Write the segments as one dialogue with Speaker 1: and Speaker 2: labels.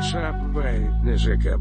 Speaker 1: душа бывает на ЖКБ.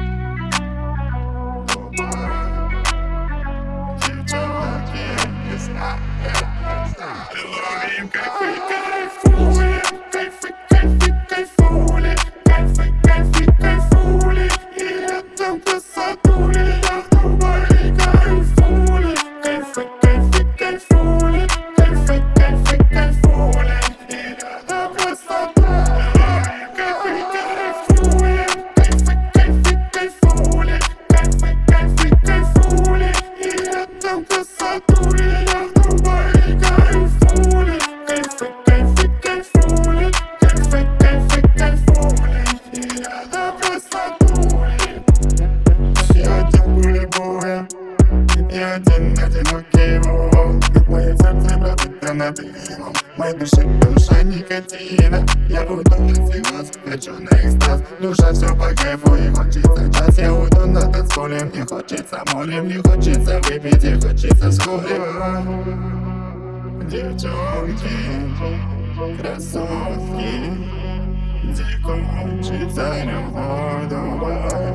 Speaker 2: Я один, одинокий волк. Мое сердце пробито над дымом. Моей душе душа никотина. Я уйду от слез, хочу на экстаз. Душа все по кайфу и хочется час. Я уйду на танцполе, мне хочется море. Мне хочется выпить и хочется вскоре. Девчонки, красотки, дико хочется любовь.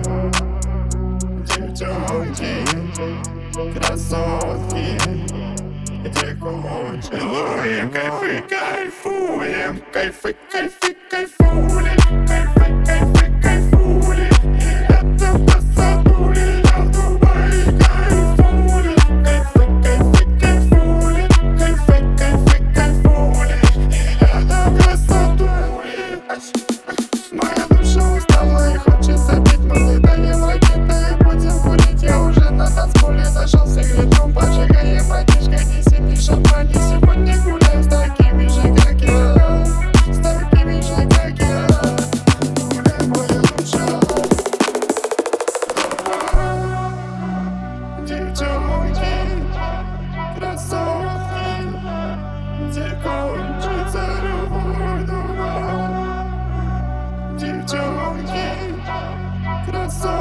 Speaker 2: Девчонки, красотки, дико хочется. Целуем, кайфы, кайфуем, кайфы, кайфы, кайфули, кайфы, кайфы, кайфули. И это посадули, я в Дубае кайфули. Кайфы, кайфы, кайфули, кайфы, кайфы, кайфули. И это посадули. Моя душа устала и хочется пить. Мы летаем ракетой и будем курить. Я уже на танцполе зашел сигаретом, поджигаем братишка, неси мне шампань. И сегодня гуляем с такими же, как я. С такими же, как я. Гуляй, моя душа. Девчонки, красотки, где кончится любовь. Девчонки, красотки.